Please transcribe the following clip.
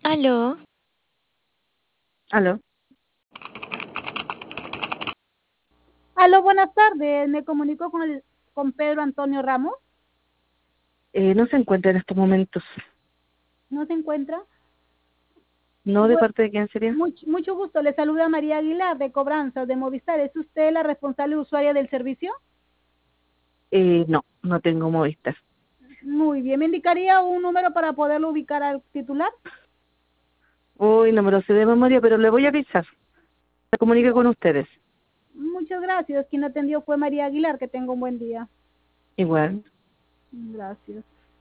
Aló, Aló. Aló, buenas tardes. Me comunico con Pedro Antonio Ramos. No se encuentra en estos momentos. ¿No se encuentra? ¿No de Bu- parte de quién sería? mucho gusto. Le saluda María Aguilar de Cobranzas de Movistar. ¿Es usted la responsable usuaria del servicio? No, no tengo Movistar. Muy bien. ¿Me indicaría un número para poderlo ubicar al titular? Uy, no me lo sé de memoria, pero le voy a avisar. Se comunique con ustedes. Muchas gracias. Quien atendió fue María Aguilar. Que tenga un buen día. Igual. Gracias.